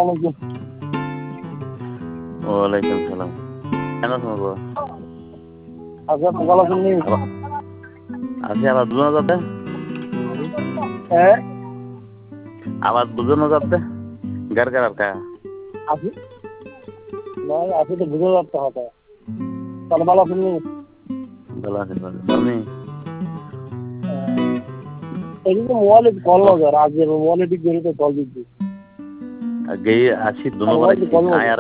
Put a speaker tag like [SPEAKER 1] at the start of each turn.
[SPEAKER 1] আলাইকুম।
[SPEAKER 2] ওয়ালাইকুম সালাম। কেন শুনবো?
[SPEAKER 1] আচ্ছা, ভালো আছেন নি?
[SPEAKER 2] আছি, আবার বুঝানো যাবে?
[SPEAKER 1] হ্যাঁ,
[SPEAKER 2] আবার বুঝানো যাবে? গার গার কা
[SPEAKER 1] আছি। নয়, আছি তো বুঝে যাচ্ছে হয়তো। তাহলে ভালো আছেন নি?
[SPEAKER 2] ভালো আছে, ভালো তুমি?
[SPEAKER 1] এদিকে মোবাইলে কল নজর, আজকে মোবাইলে ঠিক করে কল দিচ্ছি।
[SPEAKER 2] গেয়ে আছি দুনো
[SPEAKER 1] মোবাইলে
[SPEAKER 2] বানাইছি
[SPEAKER 1] কল নজর।
[SPEAKER 2] আয়